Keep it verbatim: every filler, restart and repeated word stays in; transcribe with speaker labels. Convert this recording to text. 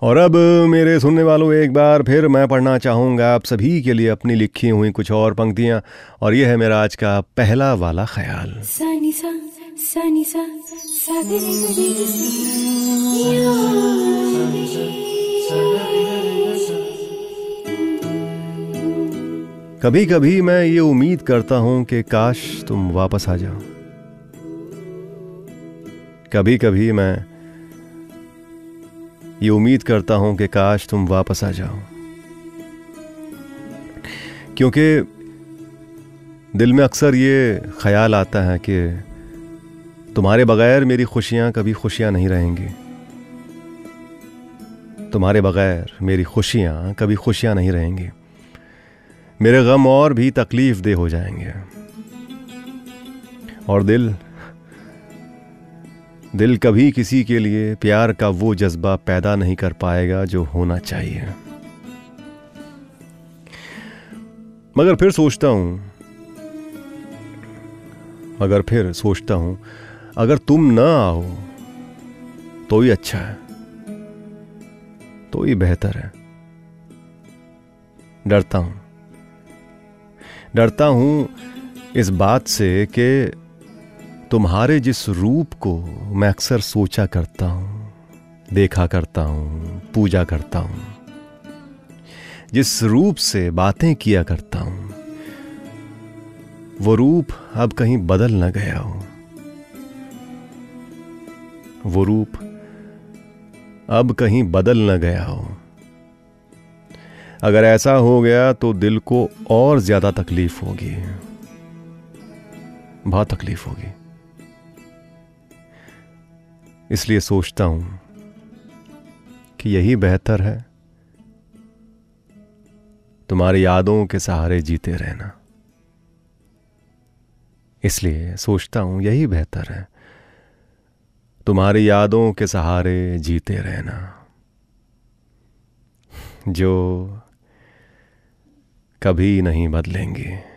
Speaker 1: और अब मेरे सुनने वालों, एक बार फिर मैं पढ़ना चाहूँगा आप सभी के लिए अपनी लिखी हुई कुछ और पंक्तियाँ। और यह है मेरा आज का पहला वाला ख्याल।
Speaker 2: सानी सा, सानी सा, सा रे रे रे रे सा।
Speaker 1: कभी कभी मैं ये उम्मीद करता हूँ कि काश तुम वापस आ जाओ। कभी कभी मैं ये उम्मीद करता हूं कि काश तुम वापस आ जाओ, क्योंकि दिल में अक्सर ये ख्याल आता है कि तुम्हारे बगैर मेरी खुशियां कभी खुशियां नहीं रहेंगी। तुम्हारे बगैर मेरी खुशियां कभी खुशियां नहीं रहेंगी। मेरे गम और भी तकलीफ दे हो जाएंगे। और दिल दिल कभी किसी के लिए प्यार का वो जज्बा पैदा नहीं कर पाएगा जो होना चाहिए। मगर फिर सोचता हूं मगर फिर सोचता हूं अगर तुम ना आओ तो ही अच्छा है, तो ही बेहतर है। डरता हूं डरता हूं इस बात से कि तुम्हारे जिस रूप को मैं अक्सर सोचा करता हूँ, देखा करता हूँ, पूजा करता हूँ, जिस रूप से बातें किया करता हूँ, वो रूप अब कहीं बदल न गया हो। वो रूप अब कहीं बदल न गया हो। अगर ऐसा हो गया तो दिल को और ज्यादा तकलीफ होगी, बहुत तकलीफ होगी। इसलिए सोचता हूं कि यही बेहतर है, तुम्हारी यादों के सहारे जीते रहना। इसलिए सोचता हूं यही बेहतर है, तुम्हारी यादों के सहारे जीते रहना, जो कभी नहीं बदलेंगे।